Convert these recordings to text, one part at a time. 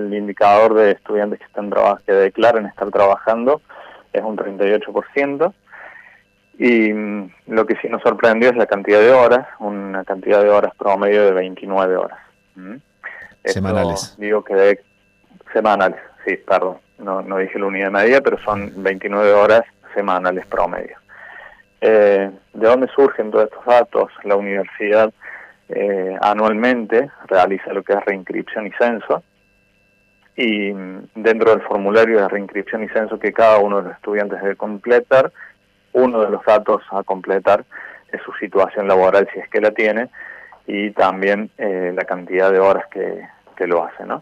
el indicador de estudiantes que declaran estar trabajando es un 38%. Y lo que sí nos sorprendió es la cantidad de horas, una cantidad de horas promedio de 29 horas. Semanales. Esto, digo que semanales, sí, perdón, no dije la unidad media, pero son 29 horas semanales promedio. ¿De dónde surgen todos estos datos? La universidad anualmente realiza lo que es reinscripción y censo, y dentro del formulario de reinscripción y censo que cada uno de los estudiantes debe completar, uno de los datos a completar es su situación laboral, si es que la tiene, y también la cantidad de horas que lo hace, ¿no?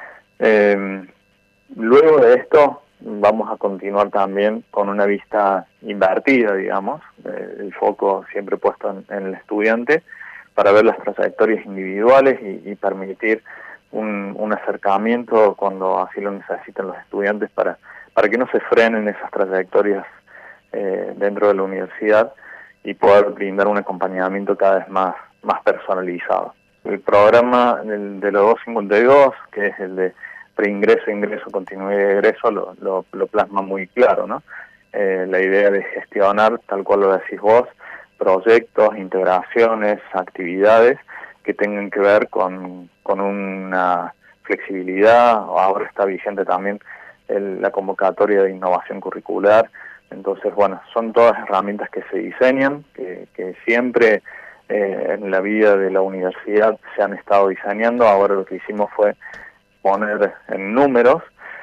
Luego de esto vamos a continuar también con una vista invertida, digamos, el foco siempre puesto en el estudiante, para ver las trayectorias individuales y permitir un acercamiento cuando así lo necesitan los estudiantes para que no se frenen esas trayectorias dentro de la universidad y poder brindar un acompañamiento cada vez más personalizado. El programa de los 252, que es el de preingreso, ingreso, continuidad y egreso, lo plasma muy claro, ¿no? La idea de gestionar, tal cual lo decís vos, proyectos, integraciones, actividades que tengan que ver con una flexibilidad. Ahora está vigente también la convocatoria de innovación curricular. Entonces, bueno, son todas herramientas que se diseñan, que siempre en la vida de la universidad se han estado diseñando. Ahora lo que hicimos fue poner en números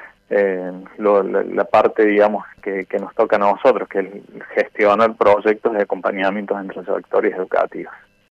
la parte, digamos, que nos toca a nosotros, que es gestionar proyectos de acompañamiento en trayectorias educativas.